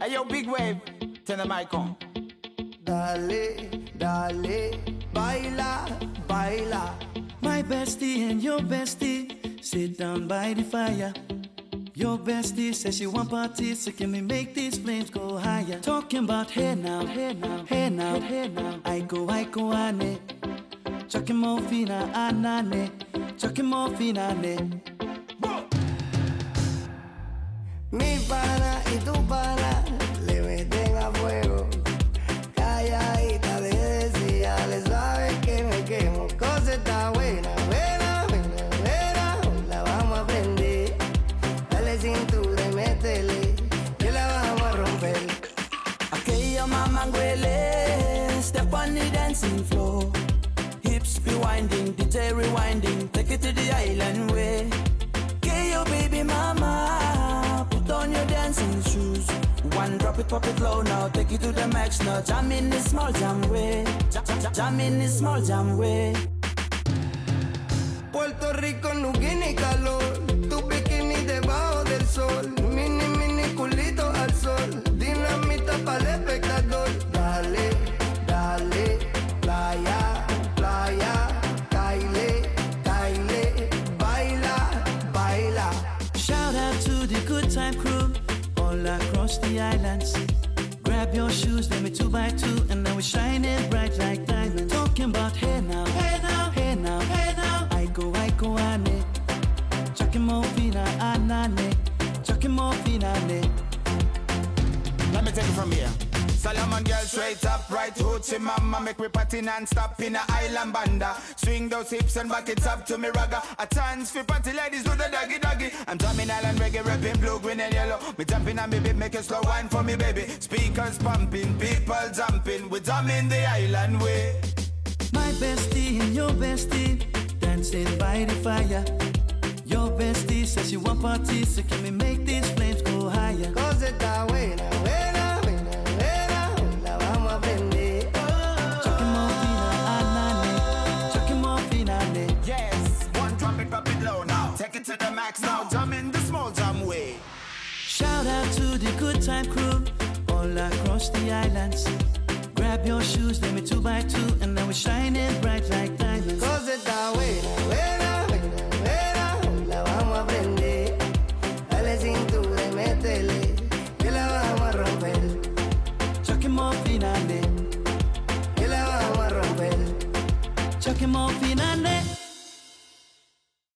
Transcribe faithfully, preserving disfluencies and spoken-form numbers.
yo, big wave, turn the mic on. Dale, dale, baila, baila. My bestie and your bestie sit down by the fire. Your bestie says she want parties, so can we make these flames go higher? Talking about hey now, hey now, hey now, hey now. I go, I go, ane. Chucking more fina, anane. Chucking more fina, ne. Mi pana y tu pana le meten a fuego. Calladita le decía, le sabes que me quemo. Cosa está buena, buena, buena, buena. La vamos a prender. Dale cintura y métele, que la vamos a romper. Aquella mamá huele, step on the dancing floor. Hips be winding, D J rewinding, take it to the island way. Okay, your baby mama, put on your dancing shoes. One drop it, pop it low now, take it to the max now. Jam in this small jam way, jam, jam, jam in this small jam way. Puerto Rico no tiene calor, tu bikini debajo del sol, mini mini culito al sol, dinamita para el espectador. Dale, dale, playa, playa, caile, caile, baila, baila. Shout out to the good time crew all across the islands. Grab your shoes, let me two by two, and now we're shining bright like diamonds. Talking about hey now, hey now, hey now, hey now. I go, I go, ane. Chucking more fina, anane. Chucking more fina, ne. Let me take it from here. Solomon girl straight up, right hoochie mama. Make me party non-stop in a island banda. Swing those hips and back it up to me ragga. A chance for party ladies do the doggy doggy. I'm drumming island reggae, rapping blue, green and yellow. Me jumping on me beat, make a slow wine for me baby. Speakers pumping, people jumping. We drumming the island way. My bestie and your bestie dancing by the fire. Your bestie says she want parties, so can we make these flames go higher? Cosa está buena, buena, buena, buena. La vamos a prender. Chucking more fina, anane. Chucking more fina, ne. Yes, one drop it, drop it low now. Take it to the max now, jump in the small jam way. Shout out to the good time crew all across the islands. Grab your shoes, let me two by two, and now we're shining bright like diamonds. Cosa está buena, buena.